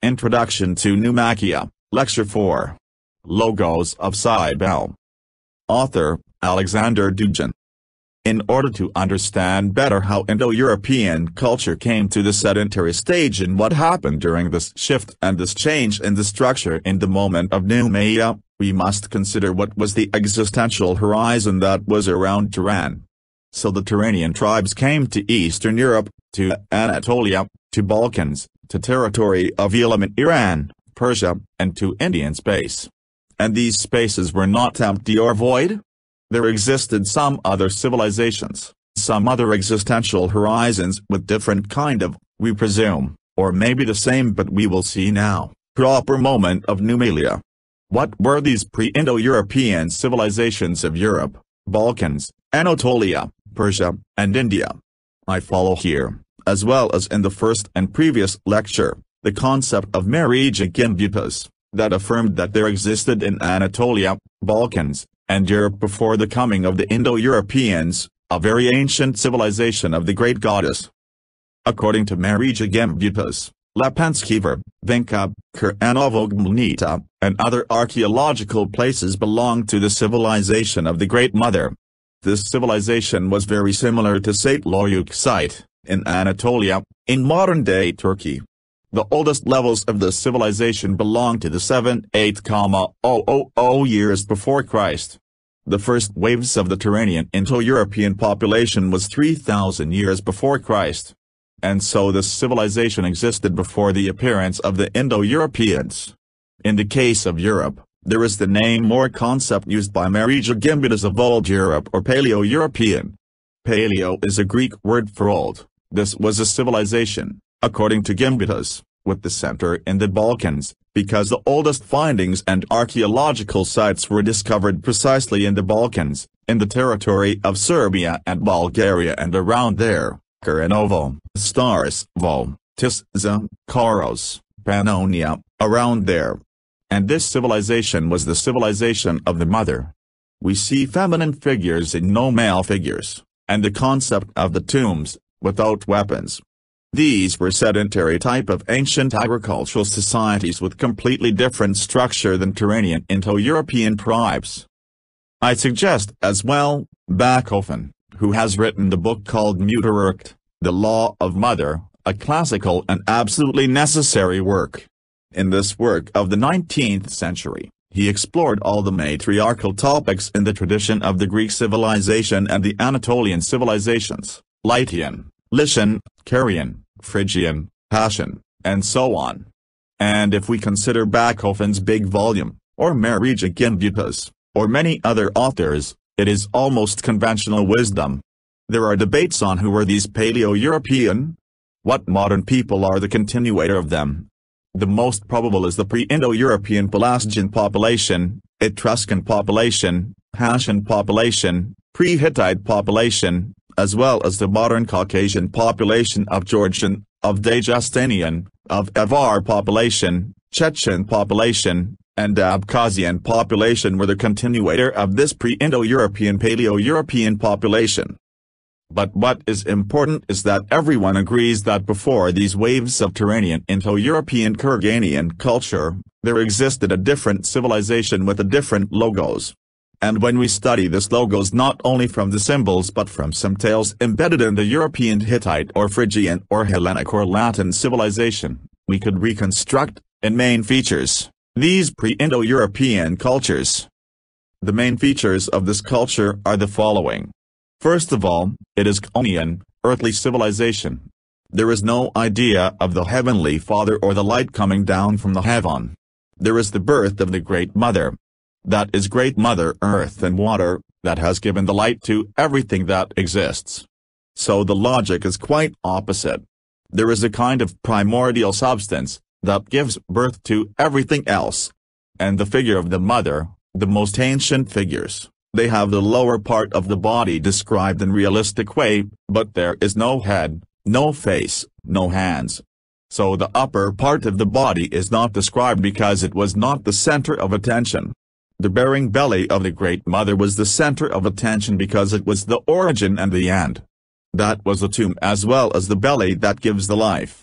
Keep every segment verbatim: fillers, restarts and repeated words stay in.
Introduction to Pneumakia, Lecture four. Logos of Cybele. Author, Alexander Dugin. In order to understand better how Indo-European culture came to the sedentary stage and what happened during this shift and this change in the structure in the moment of Pneumakia, we must consider what was the existential horizon that was around Turan. So the Turanian tribes came to Eastern Europe, to Anatolia, to Balkans, to territory of Elam in Iran, Persia, and to Indian space. And these spaces were not empty or void. There existed some other civilizations, some other existential horizons with different kind of, we presume, or maybe the same but we will see now, proper moment of Pneumakia. What were these pre-Indo-European civilizations of Europe, Balkans, Anatolia, Persia, and India? I follow here, as well as in the first and previous lecture, the concept of Marija Gimbutas, that affirmed that there existed in Anatolia, Balkans, and Europe before the coming of the Indo-Europeans, a very ancient civilization of the great goddess. According to Marija Gimbutas, Lepenskiver, Vinca, Kuranovo Gmlnita, and other archaeological places belong to the civilization of the Great Mother. This civilization was very similar to Saint Loyuk site, in Anatolia, in modern-day Turkey. The oldest levels of the civilization belong to the seven to eight thousand years before Christ. The first waves of the Turanian Indo-European population was three thousand years before Christ. And so this civilization existed before the appearance of the Indo-Europeans. In the case of Europe, there is the name or concept used by Marija Gimbutas of Old Europe or Paleo-European. Paleo is a Greek word for old. This was a civilization, according to Gimbutas, with the center in the Balkans, because the oldest findings and archaeological sites were discovered precisely in the Balkans, in the territory of Serbia and Bulgaria and around there, Kuranovo, Starovo, Tisza, Karos, Pannonia, around there. And this civilization was the civilization of the mother. We see feminine figures and no male figures, and the concept of the tombs, without weapons. These were sedentary type of ancient agricultural societies with completely different structure than Turanian Indo-European tribes. I suggest as well, Bachofen, who has written the book called Mutterrecht, The Law of Mother, a classical and absolutely necessary work. In this work of the nineteenth century, he explored all the matriarchal topics in the tradition of the Greek civilization and the Anatolian civilizations, Lydian, Lycian, Carian, Phrygian, Hattian, and so on. And if we consider Bachofen's big volume, or Marija Gimbutas, or many other authors, it is almost conventional wisdom. There are debates on who were these Paleo-European. What modern people are the continuator of them? The most probable is the pre-Indo-European Pelasgian population, Etruscan population, Hattian population, pre-Hittite population, as well as the modern Caucasian population of Georgian, of Dagestanian, of Avar population, Chechen population, and Abkhazian population were the continuator of this pre-Indo-European Paleo-European population. But what is important is that everyone agrees that before these waves of Turanian Indo-European Kurganian culture, there existed a different civilization with a different logos. And when we study this logos not only from the symbols but from some tales embedded in the European Hittite or Phrygian or Hellenic or Latin civilization, we could reconstruct, in main features, these pre-Indo-European cultures. The main features of this culture are the following. First of all, it is Chthonian, earthly civilization. There is no idea of the heavenly Father or the light coming down from the heaven. There is the birth of the Great Mother. That is Great Mother Earth and Water, that has given the light to everything that exists. So the logic is quite opposite. There is a kind of primordial substance, that gives birth to everything else. And the figure of the mother, the most ancient figures, they have the lower part of the body described in realistic way, but there is no head, no face, no hands. So the upper part of the body is not described because it was not the center of attention. The bearing belly of the Great Mother was the center of attention because it was the origin and the end. That was the tomb as well as the belly that gives the life.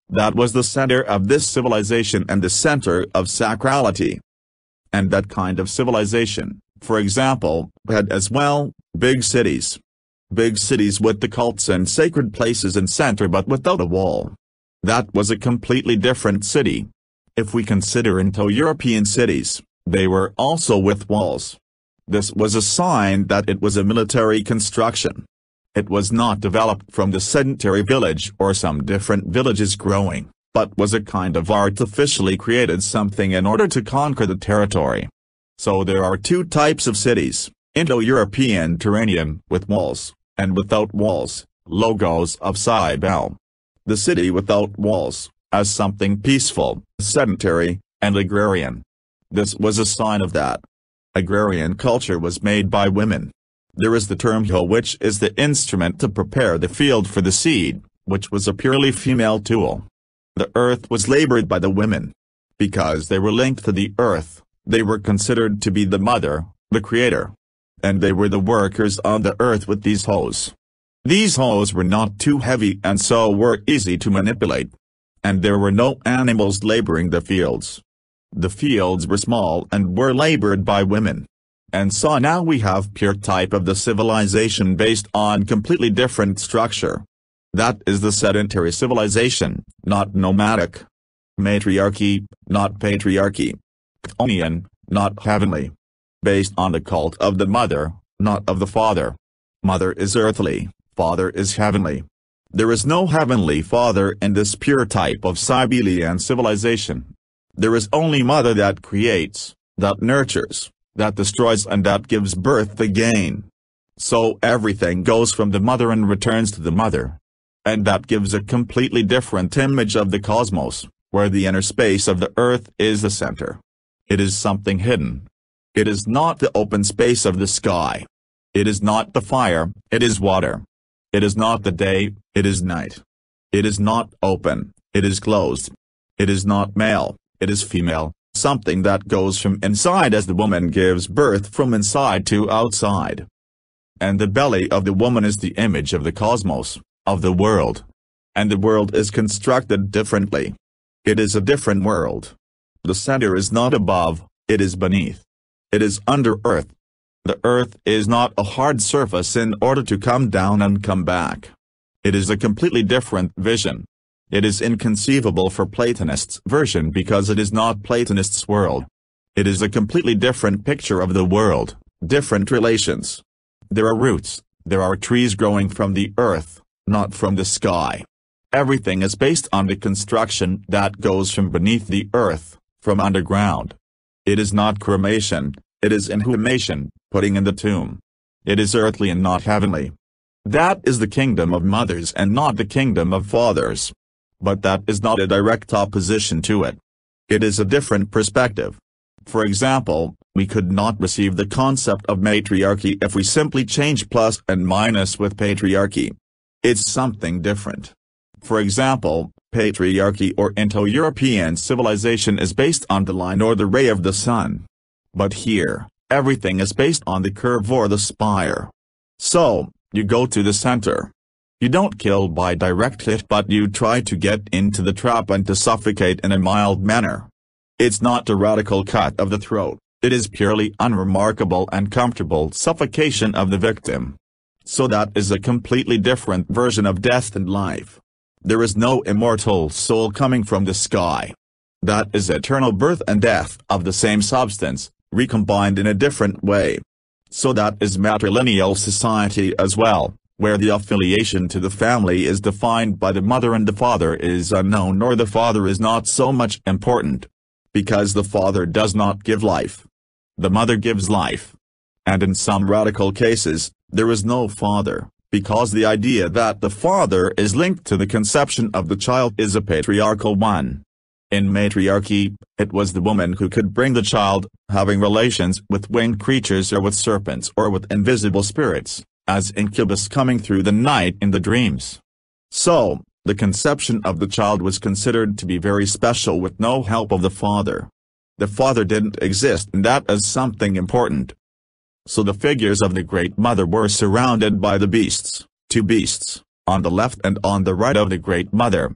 That was the center of this civilization and the center of sacrality. And that kind of civilization, for example, had as well, big cities. Big cities with the cults and sacred places in center but without a wall. That was a completely different city. If we consider Indo-European cities, they were also with walls. This was a sign that it was a military construction. It was not developed from the sedentary village or some different villages growing, but was a kind of artificially created something in order to conquer the territory. So there are two types of cities, Indo-European Turanian with walls, and without walls, Logos of Cybele. The city without walls, as something peaceful, sedentary, and agrarian. This was a sign of that. Agrarian culture was made by women. There is the term hoe, which is the instrument to prepare the field for the seed, which was a purely female tool. The earth was labored by the women. Because they were linked to the earth, they were considered to be the mother, the creator. And they were the workers on the earth with these hoes. These hoes were not too heavy and so were easy to manipulate. And there were no animals laboring the fields. The fields were small and were labored by women. And so now we have pure type of the civilization based on completely different structure. That is the sedentary civilization, not nomadic. Matriarchy, not patriarchy. Chthonian, not heavenly. Based on the cult of the mother, not of the father. Mother is earthly, father is heavenly. There is no heavenly father in this pure type of Cybelean civilization. There is only mother that creates, that nurtures, that destroys and that gives birth again. So everything goes from the mother and returns to the mother. And that gives a completely different image of the cosmos, where the inner space of the earth is the center. It is something hidden. It is not the open space of the sky. It is not the fire, it is water. It is not the day, it is night. It is not open, it is closed. It is not male, it is female. Something that goes from inside as the woman gives birth from inside to outside. And the belly of the woman is the image of the cosmos, of the world. And the world is constructed differently. It is a different world. The center is not above, it is beneath. It is under earth. The earth is not a hard surface in order to come down and come back. It is a completely different vision. It is inconceivable for Platonists' version because it is not Platonists' world. It is a completely different picture of the world, different relations. There are roots, there are trees growing from the earth, not from the sky. Everything is based on the construction that goes from beneath the earth, from underground. It is not cremation, it is inhumation, putting in the tomb. It is earthly and not heavenly. That is the kingdom of mothers and not the kingdom of fathers. But that is not a direct opposition to it. It is a different perspective. For example, we could not receive the concept of matriarchy if we simply change plus and minus with patriarchy. It's something different. For example, patriarchy or Indo-European civilization is based on the line or the ray of the sun. But here, everything is based on the curve or the spire. So, you go to the center. You don't kill by direct hit but you try to get into the trap and to suffocate in a mild manner. It's not a radical cut of the throat, it is purely unremarkable and comfortable suffocation of the victim. So that is a completely different version of death and life. There is no immortal soul coming from the sky. That is eternal birth and death of the same substance, recombined in a different way. So that is matrilineal society as well, where the affiliation to the family is defined by the mother and the father is unknown or the father is not so much important. Because the father does not give life. The mother gives life. And in some radical cases, there is no father, because the idea that the father is linked to the conception of the child is a patriarchal one. In matriarchy, it was the woman who could bring the child, having relations with winged creatures or with serpents or with invisible spirits, as incubus coming through the night in the dreams. So, the conception of the child was considered to be very special with no help of the father. The father didn't exist and that is something important. So the figures of the Great Mother were surrounded by the beasts, two beasts, on the left and on the right of the Great Mother.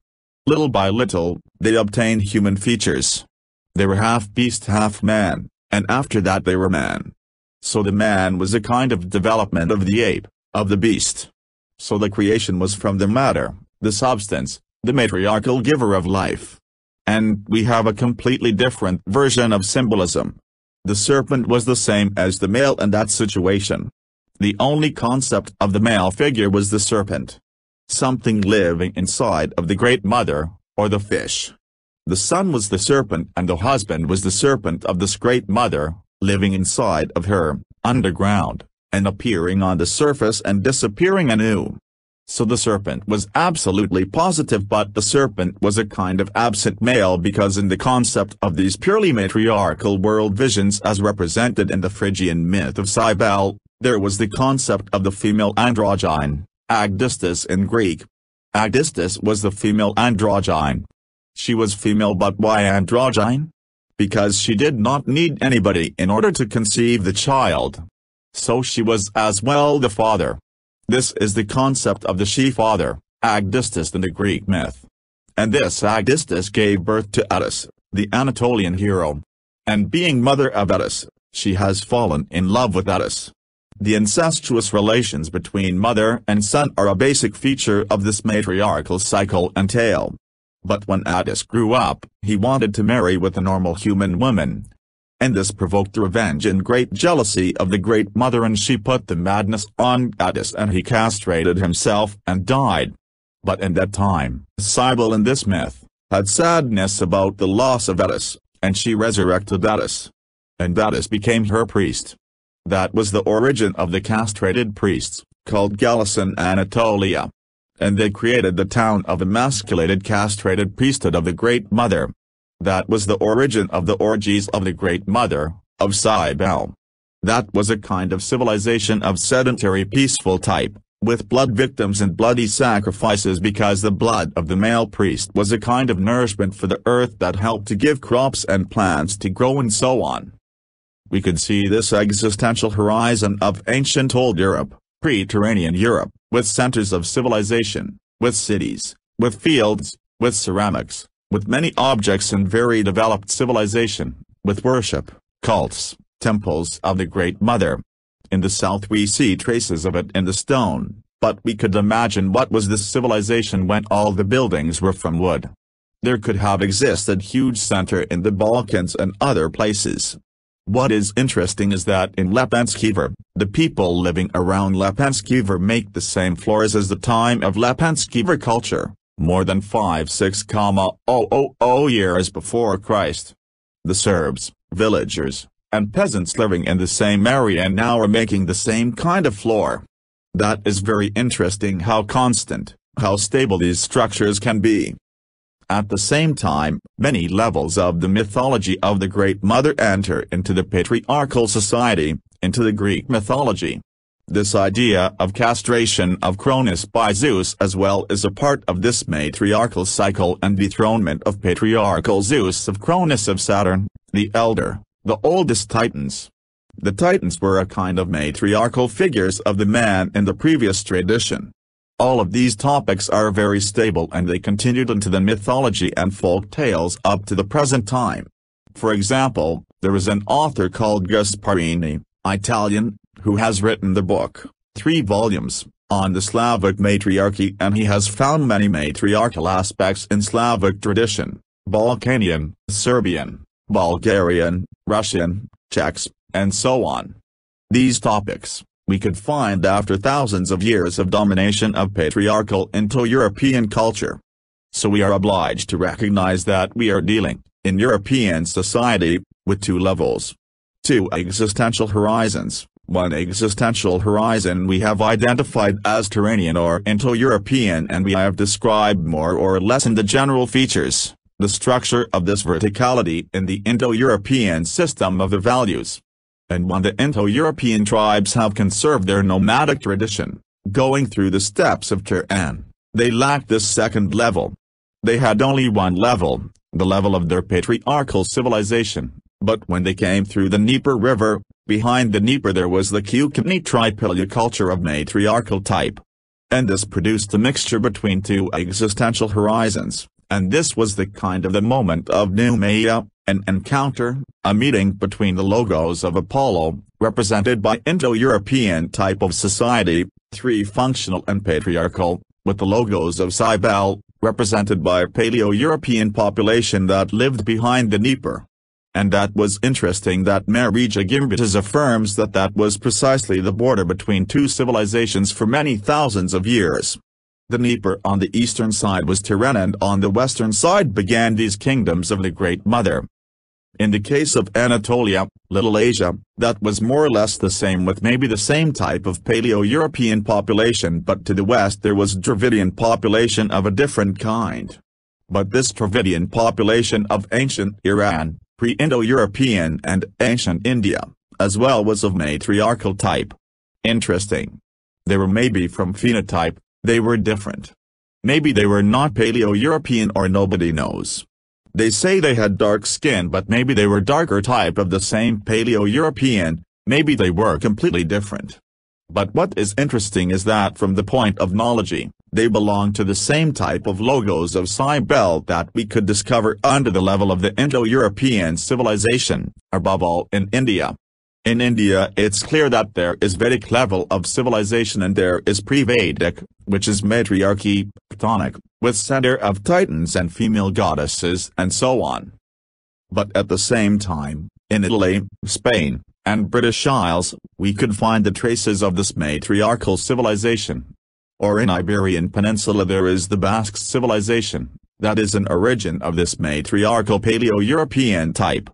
Little by little, they obtained human features. They were half beast half man, and after that they were man. So the man was a kind of development of the ape, of the beast. So the creation was from the matter, the substance, the matriarchal giver of life. And we have a completely different version of symbolism. The serpent was the same as the male in that situation. The only concept of the male figure was the serpent. Something living inside of the Great Mother, or the fish. The son was the serpent and the husband was the serpent of this Great Mother, living inside of her, underground, and appearing on the surface and disappearing anew. So the serpent was absolutely positive, but the serpent was a kind of absent male, because in the concept of these purely matriarchal world visions as represented in the Phrygian myth of Cybele, there was the concept of the female androgyne, Agdistis in Greek. Agdistis was the female androgyne. She was female, but why androgyne? Because she did not need anybody in order to conceive the child. So she was as well the father. This is the concept of the she-father, Agdistis in the Greek myth. And this Agdistis gave birth to Attis, the Anatolian hero. And being mother of Attis, she has fallen in love with Attis. The incestuous relations between mother and son are a basic feature of this matriarchal cycle and tale. But when Attis grew up, he wanted to marry with a normal human woman. And this provoked revenge and great jealousy of the Great Mother, and she put the madness on Attis and he castrated himself and died. But in that time, Cybele in this myth, had sadness about the loss of Attis, and she resurrected Attis. And Attis became her priest. That was the origin of the castrated priests, called Gallus in Anatolia. And they created the town of emasculated castrated priesthood of the Great Mother. That was the origin of the orgies of the Great Mother, of Cybele. That was a kind of civilization of sedentary peaceful type, with blood victims and bloody sacrifices, because the blood of the male priest was a kind of nourishment for the earth that helped to give crops and plants to grow and so on. We could see this existential horizon of ancient old Europe, pre-Turanian Europe, with centers of civilization, with cities, with fields, with ceramics, with many objects and very developed civilization, with worship, cults, temples of the Great Mother. In the south we see traces of it in the stone, but we could imagine what was this civilization when all the buildings were from wood. There could have existed huge center in the Balkans and other places. What is interesting is that in Lepenskiver, the people living around Lepenskiver make the same floors as the time of Lepenskiver culture, more than five six thousand years before Christ. The Serbs, villagers, and peasants living in the same area now are making the same kind of floor. That is very interesting how constant, how stable these structures can be. At the same time, many levels of the mythology of the Great Mother enter into the patriarchal society, into the Greek mythology. This idea of castration of Cronus by Zeus as well is a part of this matriarchal cycle and dethronement of patriarchal Zeus of Cronus of Saturn, the elder, the oldest Titans. The Titans were a kind of matriarchal figures of the man in the previous tradition. All of these topics are very stable and they continued into the mythology and folk tales up to the present time. For example, there is an author called Gasparini, Italian, who has written the book, three volumes, on the Slavic matriarchy, and he has found many matriarchal aspects in Slavic tradition, Balkanian, Serbian, Bulgarian, Russian, Czechs, and so on. These topics, we could find after thousands of years of domination of patriarchal Indo-European culture. So we are obliged to recognize that we are dealing, in European society, with two levels. Two existential horizons. One existential horizon we have identified as Turanian or Indo-European, and we have described more or less in the general features, the structure of this verticality in the Indo-European system of the values. And when the Indo-European tribes have conserved their nomadic tradition, going through the steps of Turan, they lacked this second level. They had only one level, the level of their patriarchal civilization, but when they came through the Dnieper River, behind the Dnieper there was the Kukani Tripilia culture of matriarchal type. And this produced a mixture between two existential horizons, and this was the kind of the moment of Noumea, an encounter, a meeting between the logos of Apollo, represented by Indo-European type of society, three functional and patriarchal, with the logos of Cybele, represented by Paleo-European population that lived behind the Dnieper. And that was interesting that Marija Gimbutas affirms that that was precisely the border between two civilizations for many thousands of years. The Dnieper on the eastern side was Turan, and on the western side began these kingdoms of the Great Mother. In the case of Anatolia, Little Asia, that was more or less the same, with maybe the same type of Paleo-European population, but to the west there was Dravidian population of a different kind. But this Dravidian population of ancient Iran, pre-Indo-European and ancient India, as well was of matriarchal type. Interesting. They were maybe from phenotype, they were different. Maybe they were not Paleo-European, or nobody knows. They say they had dark skin, but maybe they were darker type of the same Paleo-European, maybe they were completely different. But what is interesting is that from the point of knowledge, they belong to the same type of logos of Cybele that we could discover under the level of the Indo-European civilization, above all in India. In India it's clear that there is Vedic level of civilization and there is pre-Vedic, which is matriarchy, Platonic, with center of titans and female goddesses and so on. But at the same time, in Italy, Spain, and British Isles, we could find the traces of this matriarchal civilization. Or in Iberian Peninsula there is the Basque civilization, that is an origin of this matriarchal Paleo-European type.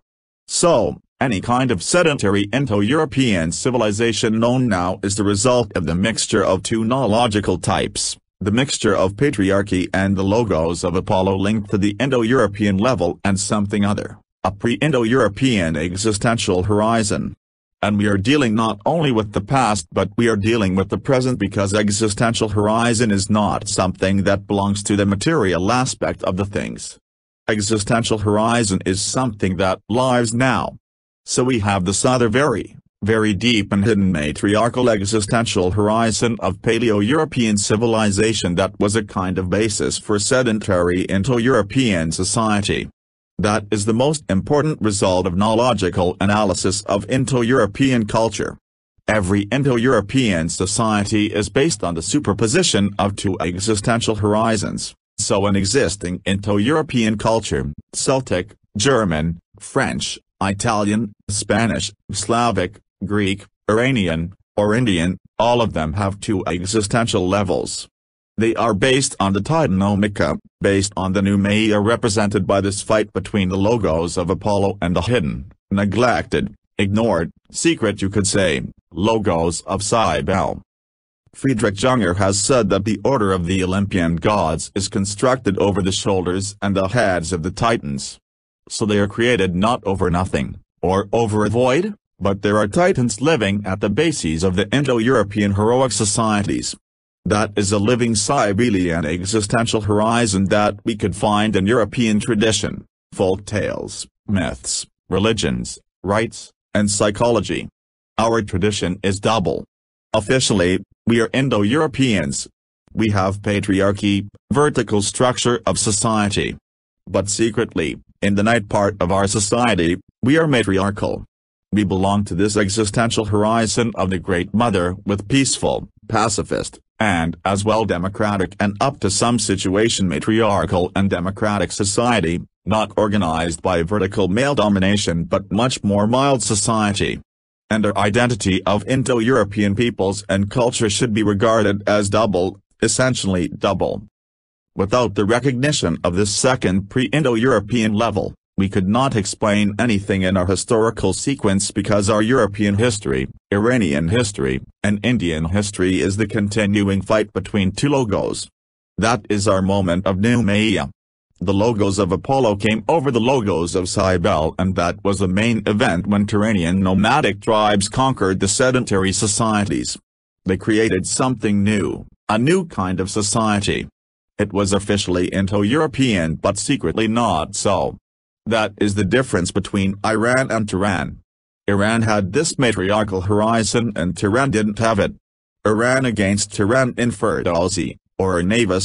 So, any kind of sedentary Indo-European civilization known now is the result of the mixture of two nological types, the mixture of patriarchy and the logos of Apollo linked to the Indo-European level and something other, a pre-Indo-European existential horizon. And we are dealing not only with the past but we are dealing with the present, because existential horizon is not something that belongs to the material aspect of the things. Existential horizon is something that lives now. So we have this other very, very deep and hidden matriarchal existential horizon of Paleo-European civilization that was a kind of basis for sedentary Indo-European society. That is the most important result of nological analysis of Indo-European culture. Every Indo-European society is based on the superposition of two existential horizons, so an existing Indo-European culture, Celtic, German, French, Italian, Spanish, Slavic, Greek, Iranian, or Indian, all of them have two existential levels. They are based on the Titanomachia, based on the Noumea represented by this fight between the logos of Apollo and the hidden, neglected, ignored, secret you could say, logos of Cybele. Friedrich Junger has said that the order of the Olympian gods is constructed over the shoulders and the heads of the titans. So they are created not over nothing, or over a void, but there are titans living at the bases of the Indo-European heroic societies. That is a living Cybelean existential horizon that we could find in European tradition, folk tales, myths, religions, rites, and psychology. Our tradition is double. Officially, we are Indo-Europeans. We have patriarchy, vertical structure of society. But secretly, in the night part of our society, we are matriarchal. We belong to this existential horizon of the Great Mother with peaceful, pacifist, and as well democratic and up to some situation matriarchal and democratic society, not organized by vertical male domination but much more mild society. And our identity of Indo-European peoples and culture should be regarded as double, essentially double. Without the recognition of this second pre-Indo-European level, we could not explain anything in our historical sequence, because our European history, Iranian history, and Indian history is the continuing fight between two logos. That is our moment of Noumea. The logos of Apollo came over the logos of Cybele, and that was the main event when Turanian nomadic tribes conquered the sedentary societies. They created something new, a new kind of society. It was officially Indo-European but secretly not so. That is the difference between Iran and Turan. Iran had this matriarchal horizon and Turan didn't have it. Iran against Turan in Ferdowsi, or Navista,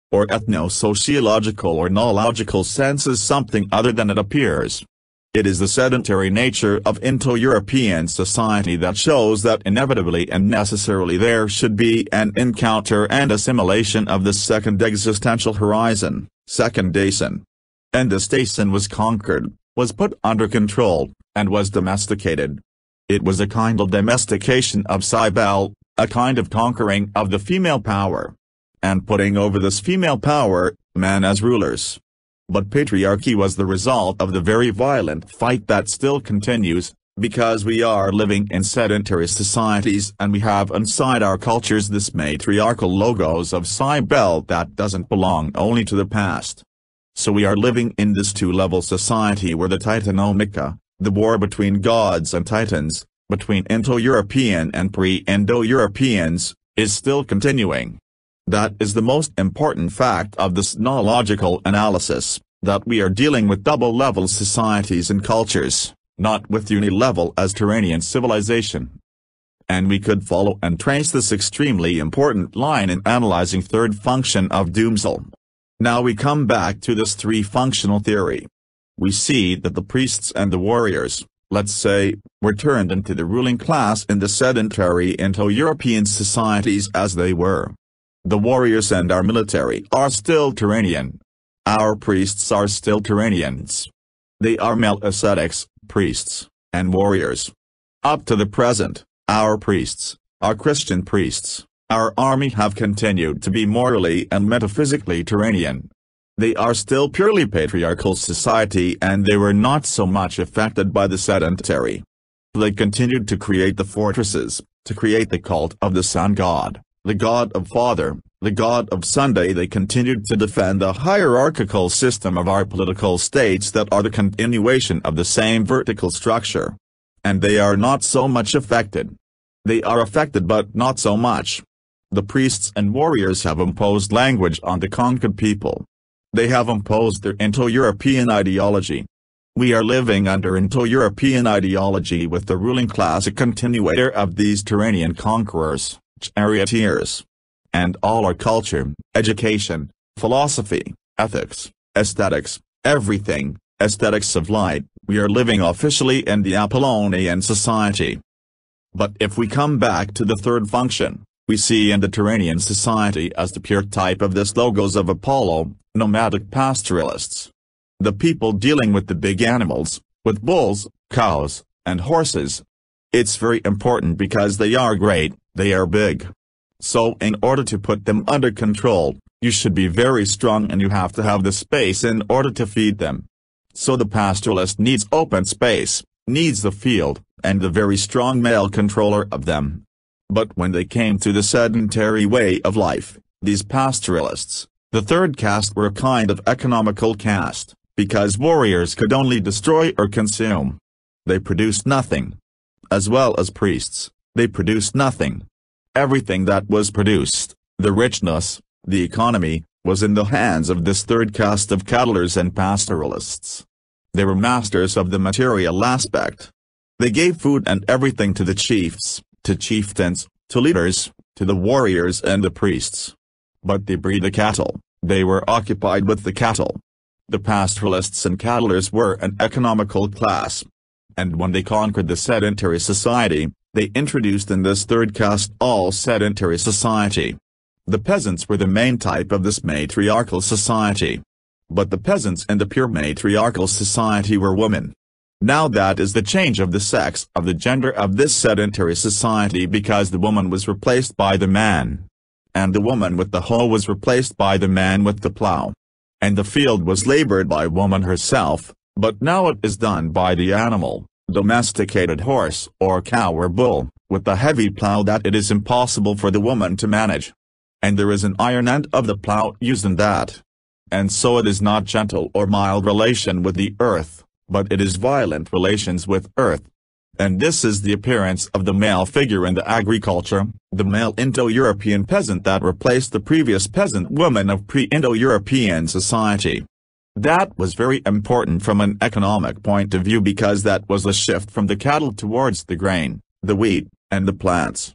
or ethno-sociological or ethnological sense is something other than it appears. It is the sedentary nature of Indo-European society that shows that inevitably and necessarily there should be an encounter and assimilation of the second existential horizon, second Dasein. And this Dasein was conquered, was put under control, and was domesticated. It was a kind of domestication of Cybele, a kind of conquering of the female power. And putting over this female power, men as rulers. But patriarchy was the result of the very violent fight that still continues, because we are living in sedentary societies and we have inside our cultures this matriarchal logos of Cybele that doesn't belong only to the past. So we are living in this two-level society where the Titanomachia, the war between gods and titans, between Indo-European and pre-Indo-Europeans, is still continuing. That is the most important fact of this ethnological analysis, that we are dealing with double-level societies and cultures, not with uni-level as Turanian civilization. And we could follow and trace this extremely important line in analyzing third function of Doomsel. Now we come back to this three-functional theory. We see that the priests and the warriors, let's say, were turned into the ruling class in the sedentary Indo-European societies as they were. The warriors and our military are still Turanian. Our priests are still Turanians. They are male ascetics, priests, and warriors. Up to the present, our priests, our Christian priests, our army have continued to be morally and metaphysically Turanian. They are still purely patriarchal society and they were not so much affected by the sedentary. They continued to create the fortresses, to create the cult of the sun god, the god of Father, the god of Sunday. They continued to defend the hierarchical system of our political states that are the continuation of the same vertical structure. And they are not so much affected. They are affected but not so much. The priests and warriors have imposed language on the conquered people. They have imposed their Indo-European ideology. We are living under Indo-European ideology with the ruling class a continuator of these Turanian conquerors, charioteers. And all our culture, education, philosophy, ethics, aesthetics, everything, aesthetics of light, we are living officially in the Apollonian society. But if we come back to the third function, we see in the Turanian society as the pure type of this logos of Apollo, nomadic pastoralists. The people dealing with the big animals, with bulls, cows, and horses. It's very important because they are great, they are big. So in order to put them under control, you should be very strong and you have to have the space in order to feed them. So the pastoralist needs open space, needs the field, and the very strong male controller of them. But when they came to the sedentary way of life, these pastoralists, the third caste were a kind of economical caste, because warriors could only destroy or consume. They produced nothing. As well as priests, they produced nothing. Everything that was produced, the richness, the economy, was in the hands of this third caste of cattlers and pastoralists. They were masters of the material aspect. They gave food and everything to the chiefs, to chieftains, to leaders, to the warriors and the priests. But they breed the cattle, they were occupied with the cattle. The pastoralists and cattlers were an economical class. And when they conquered the sedentary society, they introduced in this third caste all sedentary society. The peasants were the main type of this matriarchal society. But the peasants in the pure matriarchal society were women. Now that is the change of the sex of the gender of this sedentary society because the woman was replaced by the man. And the woman with the hoe was replaced by the man with the plow. And the field was labored by woman herself, but now it is done by the animal, domesticated horse or cow or bull, with the heavy plow that it is impossible for the woman to manage. And there is an iron end of the plow used in that. And so it is not gentle or mild relation with the earth, but it is violent relations with earth. And this is the appearance of the male figure in the agriculture, the male Indo-European peasant that replaced the previous peasant woman of pre-Indo-European society. That was very important from an economic point of view because that was a shift from the cattle towards the grain, the wheat, and the plants.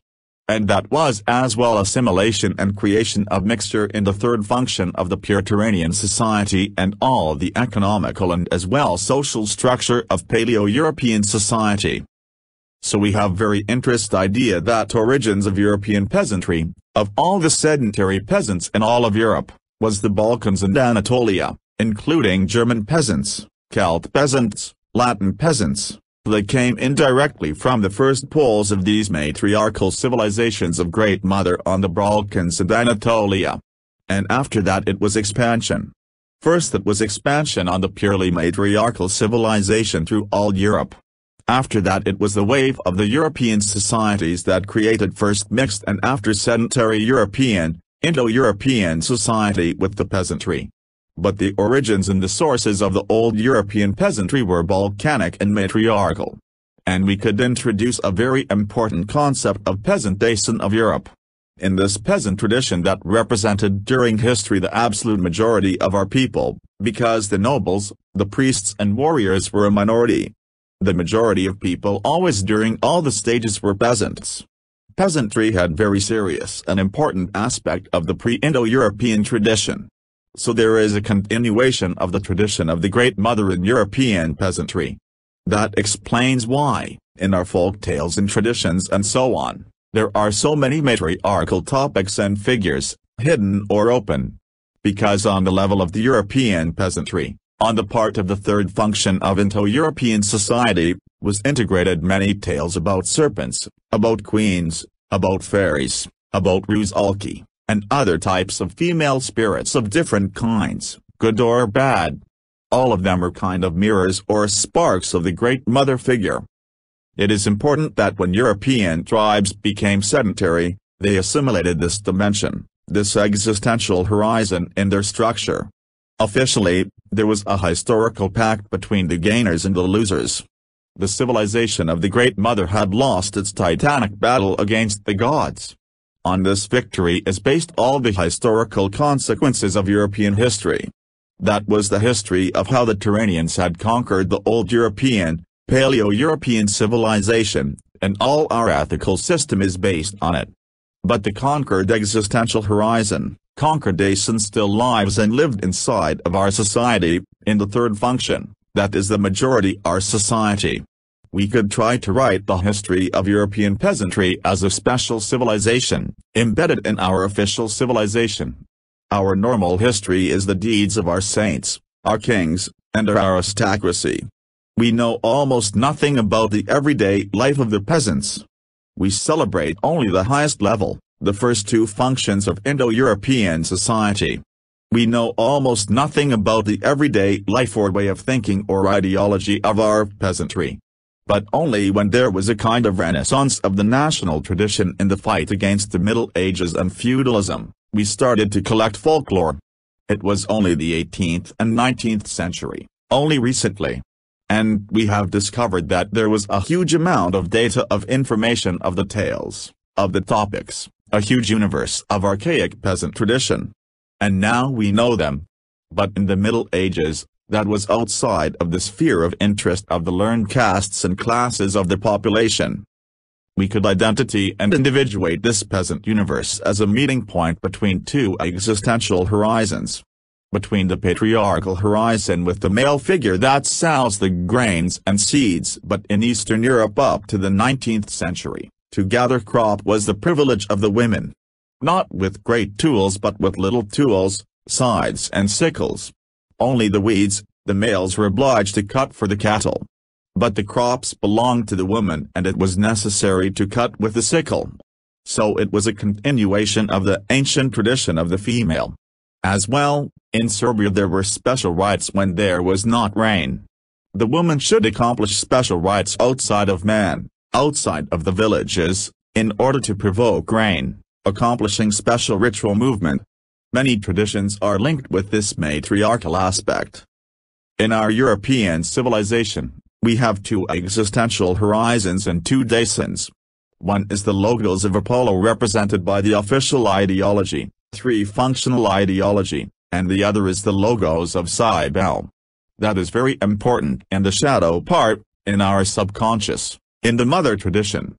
and that was as well assimilation and creation of mixture in the third function of the Pure-Turanian society and all the economical and as well social structure of Paleo-European society. So we have very interesting idea that origins of European peasantry, of all the sedentary peasants in all of Europe, was the Balkans and Anatolia, including German peasants, Celt peasants, Latin peasants. They came indirectly from the first poles of these matriarchal civilizations of Great Mother on the Balkans and Anatolia. And after that it was expansion. First it was expansion on the purely matriarchal civilization through all Europe. After that it was the wave of the European societies that created first mixed and after sedentary European, Indo-European society with the peasantry. But the origins and the sources of the old European peasantry were Balkanic and matriarchal. And we could introduce a very important concept of peasantization of Europe. In this peasant tradition that represented during history the absolute majority of our people, because the nobles, the priests and warriors were a minority. The majority of people always during all the stages were peasants. Peasantry had very serious and important aspect of the pre-Indo-European tradition. So there is a continuation of the tradition of the Great Mother in European peasantry. That explains why, in our folk tales and traditions and so on, there are so many matriarchal topics and figures, hidden or open. Because on the level of the European peasantry, on the part of the third function of Indo-European society, was integrated many tales about serpents, about queens, about fairies, about Rusalki, and other types of female spirits of different kinds, good or bad. All of them are kind of mirrors or sparks of the Great Mother figure. It is important that when European tribes became sedentary, they assimilated this dimension, this existential horizon in their structure. Officially, there was a historical pact between the gainers and the losers. The civilization of the Great Mother had lost its titanic battle against the gods. On this victory is based all the historical consequences of European history. That was the history of how the Turanians had conquered the old European, Paleo-European civilization, and all our ethical system is based on it. But the conquered existential horizon, concordation still lives and lived inside of our society, in the third function, that is the majority our society. We could try to write the history of European peasantry as a special civilization, embedded in our official civilization. Our normal history is the deeds of our saints, our kings, and our aristocracy. We know almost nothing about the everyday life of the peasants. We celebrate only the highest level, the first two functions of Indo-European society. We know almost nothing about the everyday life or way of thinking or ideology of our peasantry. But only when there was a kind of renaissance of the national tradition in the fight against the Middle Ages and feudalism, we started to collect folklore. It was only the eighteenth and nineteenth century, only recently. And we have discovered that there was a huge amount of data of information of the tales, of the topics, a huge universe of archaic peasant tradition. And now we know them. But in the Middle Ages, that was outside of the sphere of interest of the learned castes and classes of the population. We could identity and individuate this peasant universe as a meeting point between two existential horizons. Between the patriarchal horizon with the male figure that sows the grains and seeds, but in Eastern Europe up to the nineteenth century, to gather crop was the privilege of the women. Not with great tools but with little tools, scythes and sickles. Only the weeds, the males were obliged to cut for the cattle. But the crops belonged to the woman and it was necessary to cut with the sickle. So it was a continuation of the ancient tradition of the female. As well, in Serbia there were special rites when there was not rain. The woman should accomplish special rites outside of man, outside of the villages, in order to provoke rain, accomplishing special ritual movement. Many traditions are linked with this matriarchal aspect. In our European civilization, we have two existential horizons and two dasons. One is the logos of Apollo represented by the official ideology, three functional ideology, and the other is the logos of Cybele. That is very important in the shadow part, in our subconscious, in the mother tradition.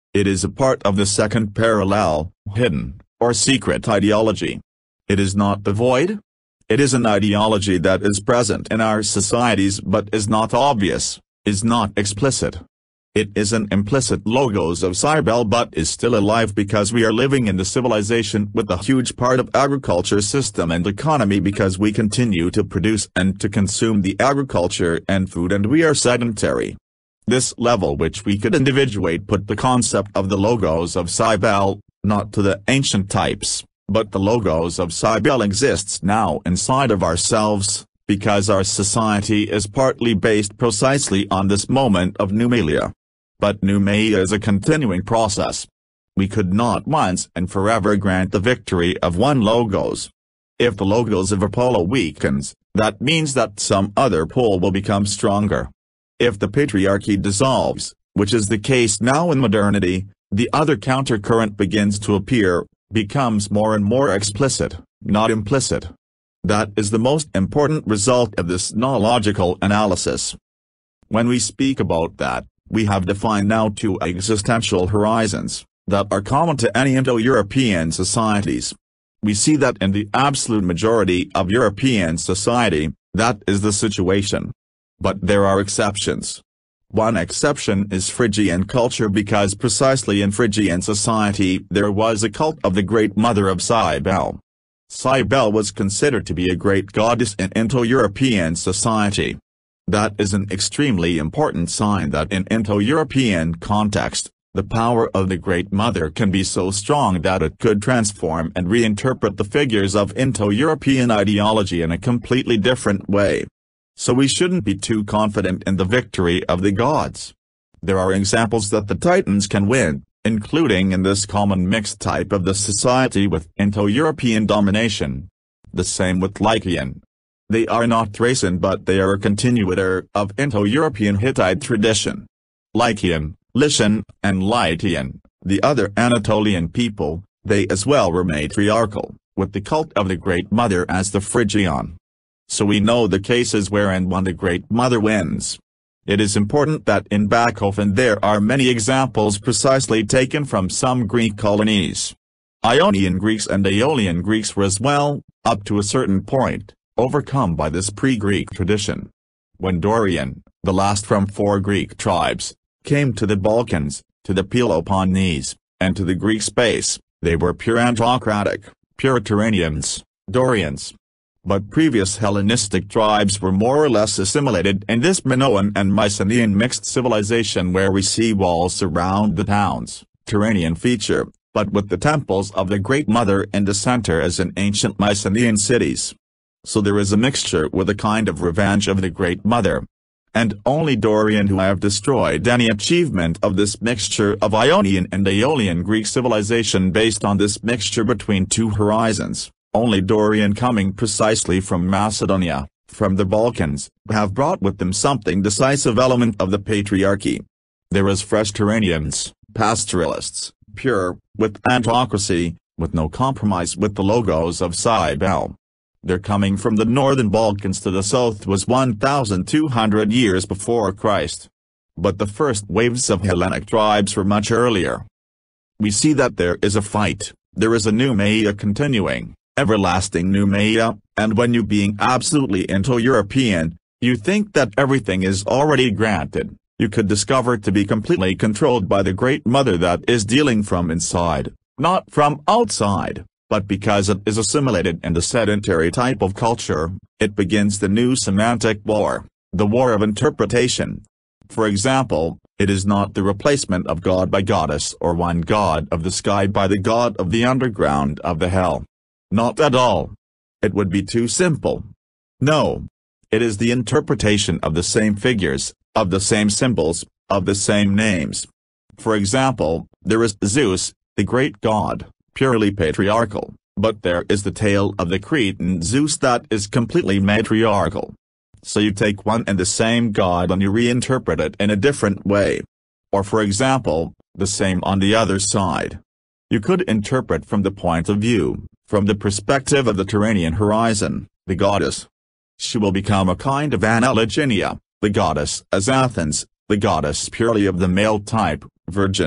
It is a part of the second parallel, hidden, or secret ideology. It is not the void. It is an ideology that is present in our societies but is not obvious, is not explicit. It is an implicit logos of Cybele but is still alive because we are living in the civilization with a huge part of agriculture system and economy because we continue to produce and to consume the agriculture and food and we are sedentary. This level which we could individuate put the concept of the logos of Cybele, not to the ancient types, but the logos of Cybele exists now inside of ourselves, because our society is partly based precisely on this moment of Noumelia. But Noumelia is a continuing process. We could not once and forever grant the victory of one logos. If the logos of Apollo weakens, that means that some other pole will become stronger. If the patriarchy dissolves, which is the case now in modernity, the other countercurrent begins to appear, becomes more and more explicit, not implicit. That is the most important result of this noological analysis. When we speak about that, we have defined now two existential horizons, that are common to any Indo-European societies. We see that in the absolute majority of European society, that is the situation. But there are exceptions. One exception is Phrygian culture because precisely in Phrygian society there was a cult of the Great Mother of Cybele. Cybele was considered to be a great goddess in Indo-European society. That is an extremely important sign that in Indo-European context, the power of the Great Mother can be so strong that it could transform and reinterpret the figures of Indo-European ideology in a completely different way. So we shouldn't be too confident in the victory of the gods. There are examples that the Titans can win, including in this common mixed type of the society with Indo-European domination. The same with Lycian. They are not Thracian but they are a continuator of Indo-European Hittite tradition. Lycian, Lycian, and Lytian, the other Anatolian people, they as well were matriarchal, with the cult of the Great Mother as the Phrygion. So we know the cases where and when the Great Mother wins. It is important that in Bachofen there are many examples precisely taken from some Greek colonies. Ionian Greeks and Aeolian Greeks were as well, up to a certain point, overcome by this pre-Greek tradition. When Dorian, the last from four Greek tribes, came to the Balkans, to the Peloponnese, and to the Greek space, they were pure Androcratic, pure Tyrrhenians, Dorians. But previous Hellenistic tribes were more or less assimilated in this Minoan and Mycenaean mixed civilization where we see walls surround the towns, Tyrrhenian feature, but with the temples of the Great Mother in the center as in ancient Mycenaean cities. So there is a mixture with a kind of revenge of the Great Mother. And only Dorian who have destroyed any achievement of this mixture of Ionian and Aeolian Greek civilization based on this mixture between two horizons. Only Dorian coming precisely from Macedonia, from the Balkans, have brought with them something decisive element of the patriarchy. There is fresh Tyrrhenians, pastoralists, pure, with autocracy, with no compromise with the logos of Cybele. Their coming from the northern Balkans to the south was one thousand two hundred years before Christ. But the first waves of Hellenic tribes were much earlier. We see that there is a fight, there is a Noumelia continuing, everlasting Noumelia, and when you being absolutely Indo-European, you think that everything is already granted, you could discover to be completely controlled by the Great Mother that is dealing from inside, not from outside. But because it is assimilated in the sedentary type of culture, it begins the new semantic war, the war of interpretation. For example, it is not the replacement of God by goddess or one god of the sky by the god of the underground of the hell. Not at all. It would be too simple. No. It is the interpretation of the same figures, of the same symbols, of the same names. For example, there is Zeus, the great god, purely patriarchal, but there is the tale of the Cretan Zeus that is completely matriarchal. So you take one and the same god and you reinterpret it in a different way. Or for example, the same on the other side. You could interpret from the point of view, from the perspective of the Tyrrhenian horizon, the goddess. She will become a kind of Analoginia, the goddess as Athens, the goddess purely of the male type, virgin,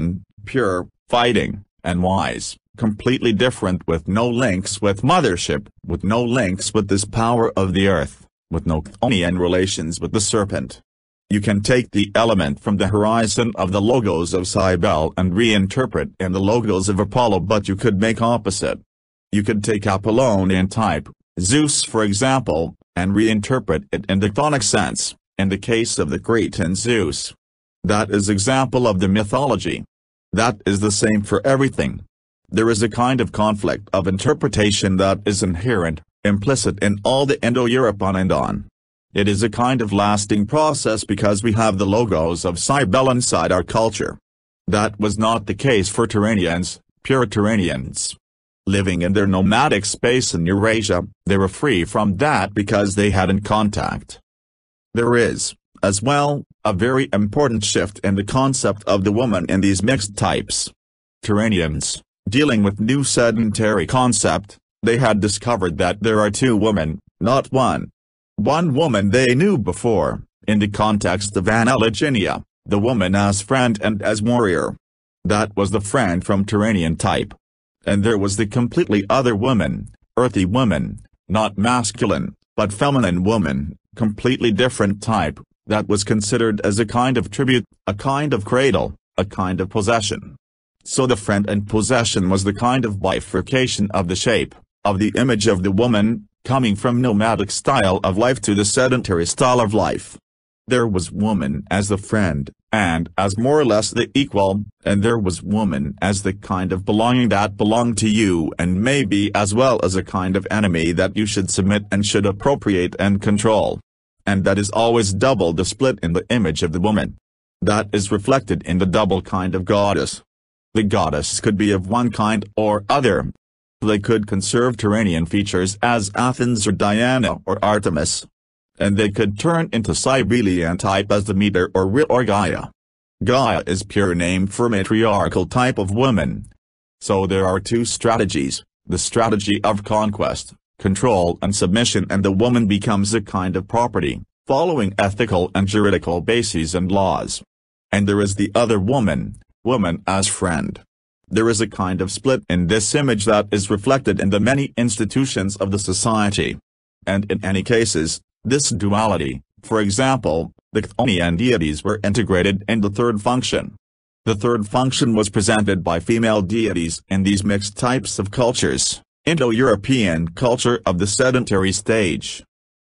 pure, fighting, and wise, completely different, with no links with mothership, with no links with this power of the earth, with no Chthonian relations with the serpent. You can take the element from the horizon of the logos of Cybele and reinterpret in the logos of Apollo, but you could make opposite. You could take Apollonian type, Zeus for example, and reinterpret it in the chthonic sense, in the case of the Cretan Zeus. That is example of the mythology. That is the same for everything. There is a kind of conflict of interpretation that is inherent, implicit in all the Indo-European and on. It is a kind of lasting process because we have the logos of Cybele inside our culture. That was not the case for Turanians, pure Turanians. Living in their nomadic space in Eurasia, they were free from that because they hadn't contact. There is, as well, a very important shift in the concept of the woman in these mixed types. Turanians, dealing with new sedentary concept, they had discovered that there are two women, not one. One woman they knew before, in the context of Analogenia, the woman as friend and as warrior. That was the friend from Turanian type. And there was the completely other woman, earthy woman, not masculine, but feminine woman, completely different type, that was considered as a kind of tribute, a kind of cradle, a kind of possession. So the friend and possession was the kind of bifurcation of the shape, of the image of the woman, coming from nomadic style of life to the sedentary style of life. There was woman as the friend, and as more or less the equal, and there was woman as the kind of belonging that belonged to you and maybe as well as a kind of enemy that you should submit and should appropriate and control. And that is always double the split in the image of the woman. That is reflected in the double kind of goddess. The goddess could be of one kind or other. They could conserve Turanian features as Athens or Diana or Artemis. And they could turn into Cybelean type as Demeter or Rhea or Gaia. Gaia is pure name for matriarchal type of woman. So there are two strategies, the strategy of conquest, control and submission, and the woman becomes a kind of property, following ethical and juridical bases and laws. And there is the other woman, woman as friend. There is a kind of split in this image that is reflected in the many institutions of the society. And in any cases, this duality, for example, the Chthonian deities were integrated in the third function. The third function was presented by female deities in these mixed types of cultures, Indo-European culture of the sedentary stage.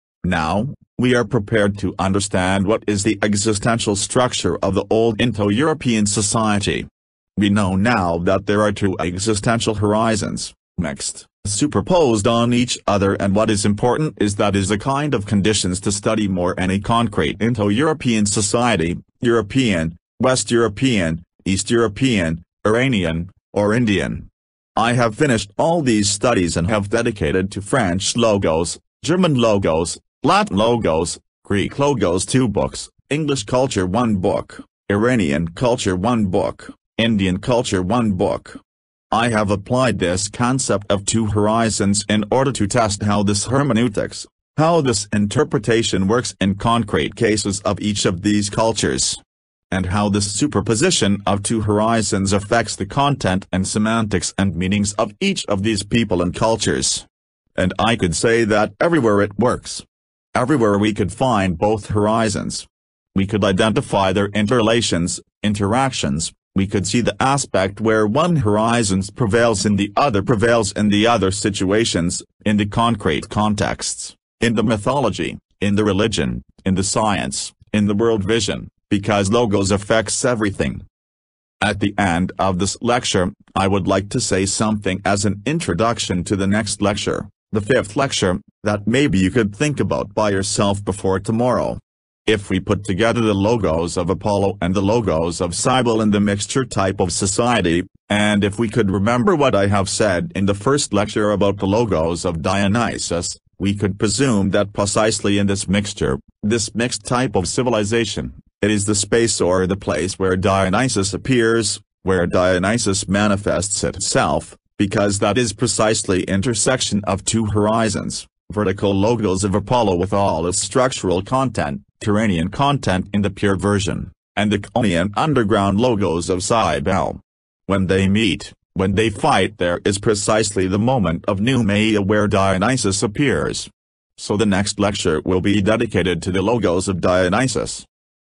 Now, we are prepared to understand what is the existential structure of the old Indo-European society. We know now that there are two existential horizons, mixed, superposed on each other, and what is important is that is a kind of conditions to study more any concrete Indo-European society, European, West European, East European, Iranian, or Indian. I have finished all these studies and have dedicated to French logos, German logos, Latin logos, Greek logos two books, English culture one book, Iranian culture one book, Indian culture one book. I have applied this concept of two horizons in order to test how this hermeneutics, how this interpretation works in concrete cases of each of these cultures, and how this superposition of two horizons affects the content and semantics and meanings of each of these people and cultures. And I could say that everywhere it works. Everywhere we could find both horizons. We could identify their interrelations, interactions. We could see the aspect where one horizon prevails and the other prevails in the other situations, in the concrete contexts, in the mythology, in the religion, in the science, in the world vision, because logos affects everything. At the end of this lecture, I would like to say something as an introduction to the next lecture, the fifth lecture, that maybe you could think about by yourself before tomorrow. If we put together the logos of Apollo and the logos of Cybele in the mixture type of society, and if we could remember what I have said in the first lecture about the logos of Dionysus, we could presume that precisely in this mixture, this mixed type of civilization, it is the space or the place where Dionysus appears, where Dionysus manifests itself, because that is precisely intersection of two horizons, vertical logos of Apollo with all its structural content, Turanian content in the pure version, and the Chthonian underground logos of Cybele. When they meet, when they fight, there is precisely the moment of Noumeia where Dionysus appears. So the next lecture will be dedicated to the Logos of Dionysus.